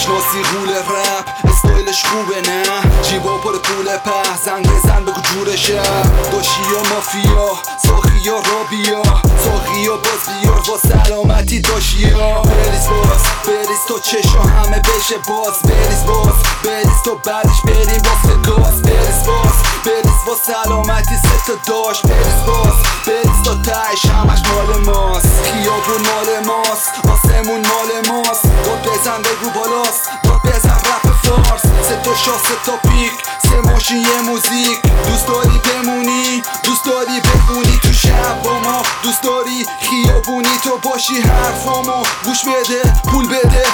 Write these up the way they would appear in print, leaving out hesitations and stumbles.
میشناسی غول رپ استایلش خوبه نه جیبا پر پول په زنگ بزن بگو جورشه داشیا مافیا ساخیا رابیا ساخیا باز بیار با سلامتی داشیا بریز تو چشا همه بشه باز بریز تو بعدش بریم واسه گاز بریز با سلامتی ستا داشت بریز تا تایش همش مال ماست خیابون مال ماست آسمون مال ماست داد بزن بگو بالاست داد بزن رپ فارس سه تا شاه سه تا پیک سه ماشین یه موزیک دوست داری بمونی دوست داری بخونی تو شب با ما دوست داری خیابونی تو باشی حرفامو گوش بده پول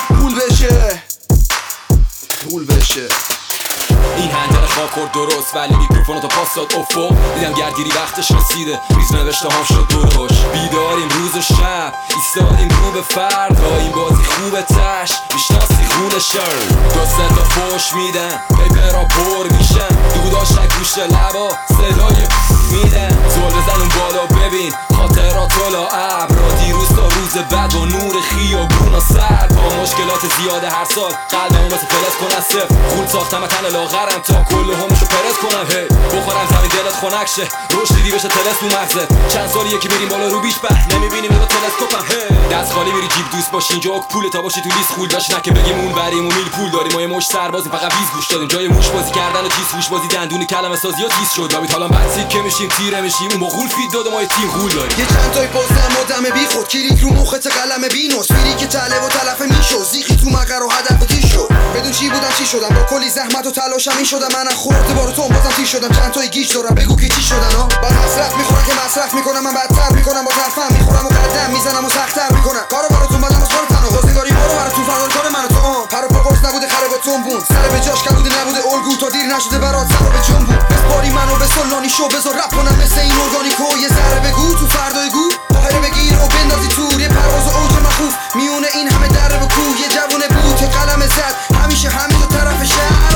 بشه این هندل خاکر درست ولی میکروفونو تا پاس داد افق دیدم گردگیری وقتش رسیده ریز نوشته هم شد دروش بیداریم روز و شب ایستادیم رو به فردا این بازی خوبه تش میشناسی خون شر دو تا فوش میدن پیپرا پر میشن دوداشک گوشت لبا صدای میدن زل بزن اون بالا ببین خاطرات بالا ابرا دیروز تا روز بعد با نور خیابونا سر با مشکلات زیاده هر سال قلبمو مثل فلز کنن صفر خون ساختم تن لاغرم تا کل همشو پرس کنم هی بخورم زمین دلت خنک شه روش دیدی بشه تلس تو مغزت چند سالیه که میریم بالا رو بیش به نمیبینیم با تلسکوپم هی دست خالی میری جیب دوست باشی اینجا پول تا باشی تو لیست خول داشت نه که بگیم اون بریم و میل پول داریم ما یه مش سربازیم فقط 20 گوش دادیم جای موش بازی کردن و تیز هوش بازی دندون کلمه سازی ها تیز شد رابط حالا بعد که میشیم تیره میشیم اون با غول فید داده ما یه تیم غول داریم یه چند تای بازم آدم بی خود کلیک رو مخت قلم بینوس میری که تله و تلف میشو زیخی تو مقر و هدف تی شد بدون چی بودم چی شدم با کلی زحمت و تلاشم این شدم منم خورده بارو تو بازم تی شدم چند تای گیج دارم بگو که چی شدن ها بعد حسرت میخورم که مصرف میکنم من بدتر میکنم با طرفم میخورم و قدم میزنم و سخت‌تر میکنم کارو براتون بدم از کار تنها حوزه‌داری برو براتون فرار کار من و تو پر و پا قرص نبوده خره با تنبون سر به جاش کبوده نبوده الگو تا دیر نشده برات سر به جنبون بسپاری منو به سلانی شو بذار رپ کنم مثل این ارگانیکو یه ذره بگو تو فردای گو قاهره بگیر و بندازی تور یه پرواز و اوج مخوف میونه این همه دره و کوه یه جوونه بود که قلم زد همیشه همین تو طرف شهر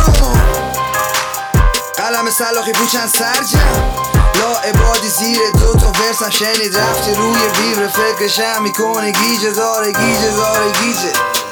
قلم سلاخی پوچن سرجم لا عبادی زیر دو تا ورسم شنید رفتی روی ویبر فکرشم میکنه گیجه داره گیجه